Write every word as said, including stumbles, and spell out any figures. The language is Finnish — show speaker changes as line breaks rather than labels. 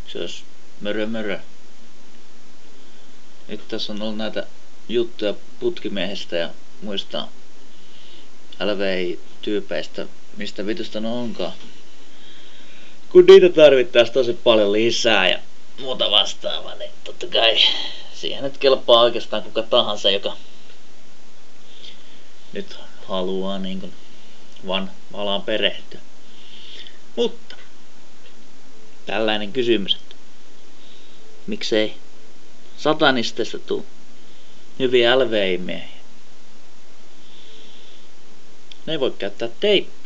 Se olisi mörö mörö. Nyt tässä on ollut näitä juttuja putkimiehestä ja muista L V I-tyypeistä, mistä vitusta ne onkaan. Kun niitä tarvittaisi tosi paljon lisää ja muuta vastaavaa, niin totta kai siihen nyt kelpaa oikeastaan kuka tahansa, joka nyt haluaa niin kuin vaan alaan perehtyä. Mutta tällainen kysymys, että miksei satanisteista tuu hyviä L V I-miehiä? Ne ei voi käyttää teippiä.